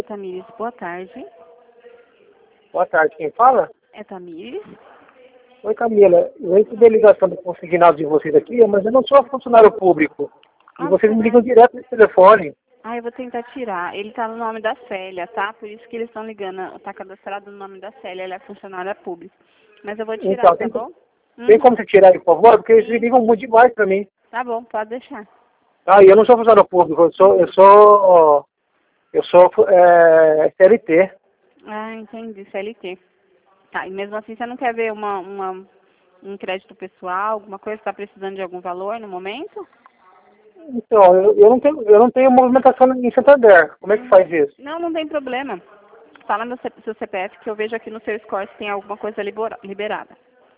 Tamires, boa tarde. Boa tarde, quem fala? É Tamires? Oi, Camila. Eu recebi a ligação do consignado de vocês aqui, mas eu não sou funcionário público. E vocês me ligam direto no telefone. Ah, eu vou tentar tirar. Ele tá no nome da Célia, tá? Por isso que eles estão ligando. Tá cadastrado no nome da Célia, ela é funcionária pública. Mas eu vou tirar, Então, tá bom? tem como você tirar aí, por favor? Porque eles me ligam muito demais pra mim. Tá bom, pode deixar. Ah, e eu não sou funcionário público, eu sou CLT. Ah, entendi, CLT. Tá, e mesmo assim você não quer ver um crédito pessoal, alguma coisa? Tá precisando de algum valor no momento? Então, eu não tenho movimentação em Santander. Como é que faz isso? Não, não tem problema. Fala meu seu CPF que eu vejo aqui no seu score se tem alguma coisa liberada.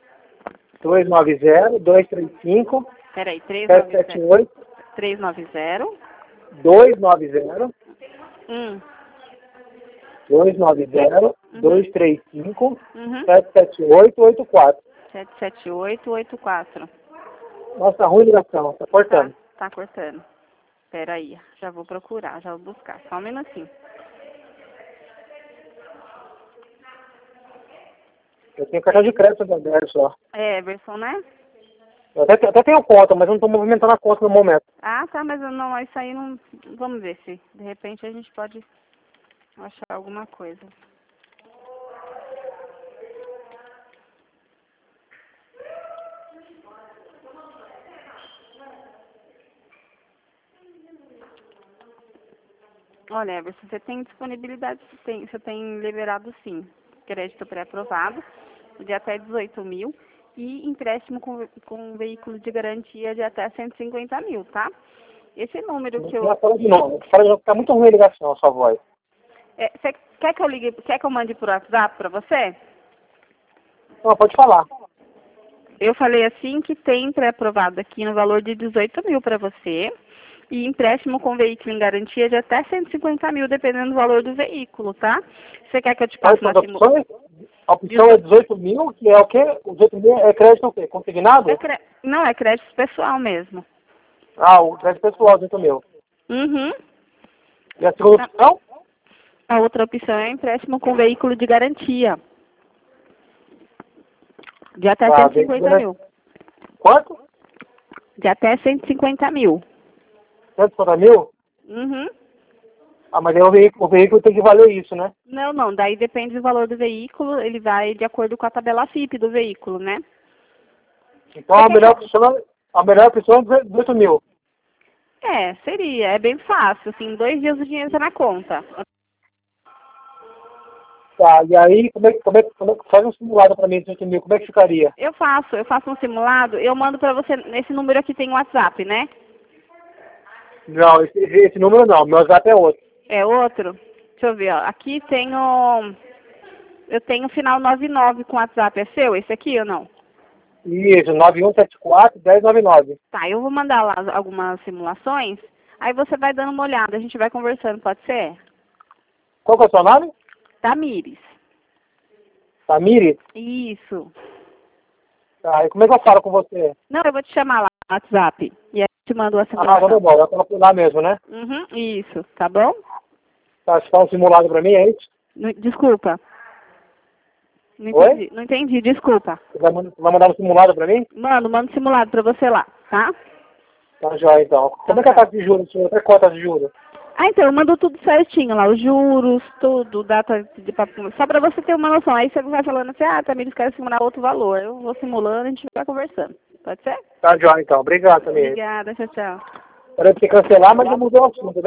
290-235. Peraí, 778. 390. 290. 290, Uhum. 235, Uhum. 77884. 77884. Nossa, ruim ligação, tá cortando. Tá cortando. Peraí, já vou procurar, já vou buscar. Só um minutinho. Eu tenho cartão de crédito da Santander só. É, Everson, né? Eu até tenho conta, mas eu não estou movimentando a conta no momento. Ah, tá, mas não, isso aí não... Vamos ver se de repente a gente pode achar alguma coisa. Olha, Everson, você tem disponibilidade, você tem liberado sim. Crédito pré-aprovado, de até 18 mil. E empréstimo com veículo de garantia de até 150 mil, tá? Esse número que eu... Fala de novo, tá muito ruim a ligação, a sua voz. Você quer que eu ligue, quer que eu mande por WhatsApp para você? Não, pode falar. Eu falei assim que tem pré-aprovado aqui no valor de 18 mil para você e empréstimo com veículo em garantia de até 150 mil, dependendo do valor do veículo, tá? Você quer que eu te passe uma simulação? A opção é 18 mil, que é o quê? O 18 mil é crédito o quê? Consignado? Não, é crédito pessoal mesmo. Ah, o crédito pessoal, 18 mil. Uhum. E a segunda opção? A outra opção é empréstimo com veículo de garantia. De até 150 mil. Quanto? De até 150 mil. 150 mil? Uhum. Ah, mas aí o veículo tem que valer isso, né? Não. Daí depende do valor do veículo. Ele vai de acordo com a tabela FIP do veículo, né? Então a melhor opção é 18 mil. É, seria. É bem fácil. Assim, em 2 dias o dinheiro está na conta. Tá, e aí, como é que faz um simulado para mim, 18 mil, como é que ficaria? Eu faço um simulado. Eu mando para você, nesse número aqui tem o WhatsApp, né? Não, esse número não, meu WhatsApp é outro. É outro? Deixa eu ver, ó. Aqui tem o... Eu tenho o final 99 com WhatsApp. É seu esse aqui ou não? Isso, 9174-1099. Tá, eu vou mandar lá algumas simulações. Aí você vai dando uma olhada. A gente vai conversando, pode ser? Qual que é o seu nome? Tamires. Tamires? Isso. Tá, e como é que eu falo com você? Não, eu vou te chamar lá no WhatsApp. E aí eu te mando a Ah, simulação. tá bom, eu coloco lá mesmo, né? Uhum, isso. Tá bom? Tá, você faz um simulado para mim, é isso? Desculpa. Não Oi? entendi, não entendi, desculpa. Você vai mandar um simulado para mim? Mando simulado pra você lá, tá? Tá joia, então. Como é que é a taxa de juros? Até quanto a taxa de juros? Ah, então, eu mando tudo certinho lá, os juros, tudo, data de papo, só pra você ter uma noção. Aí você vai falando assim, Tamires, quero simular outro valor. Eu vou simulando e a gente vai conversando. Pode ser? Tá joia, então. Obrigado, Tamires. Obrigada, tchau, tchau. Parece que cancelar, mas já mudou o assunto, né?